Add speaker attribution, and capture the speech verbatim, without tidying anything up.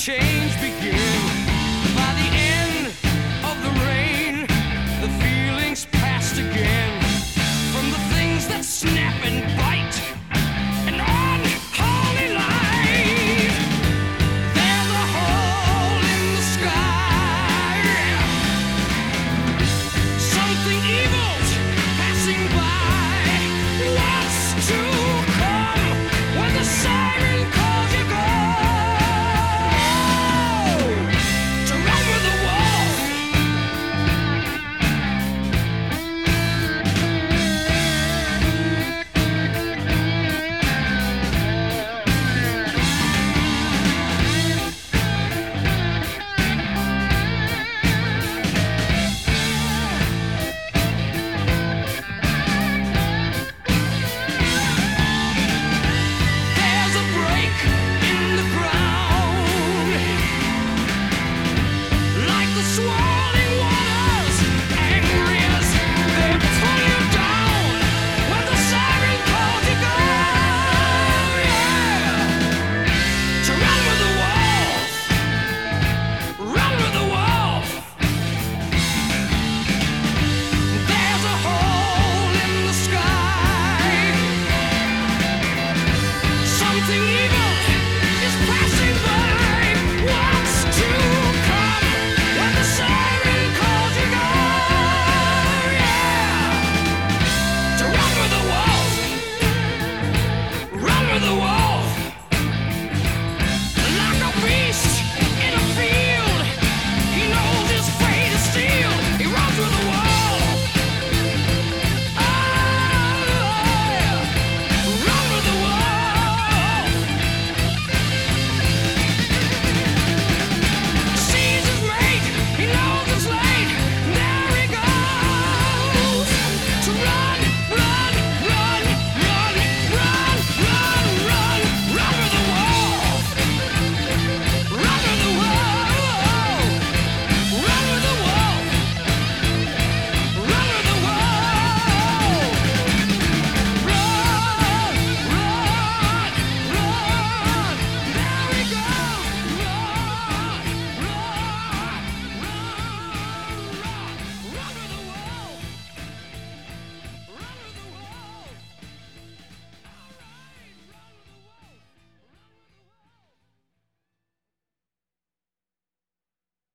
Speaker 1: change begin. By the end of the rain, the feelings passed again. From the things that snap and bite, an unholy life. There's a hole in the sky. Something evil's passing by. What's to come when the siren calls you go? To run with the wolf. There's a break in the ground, like the swirling waters, angry as they pull you down. When the siren calls you go, yeah. To run with the wolf, run with the wolf. There's a hole in the sky. Something evil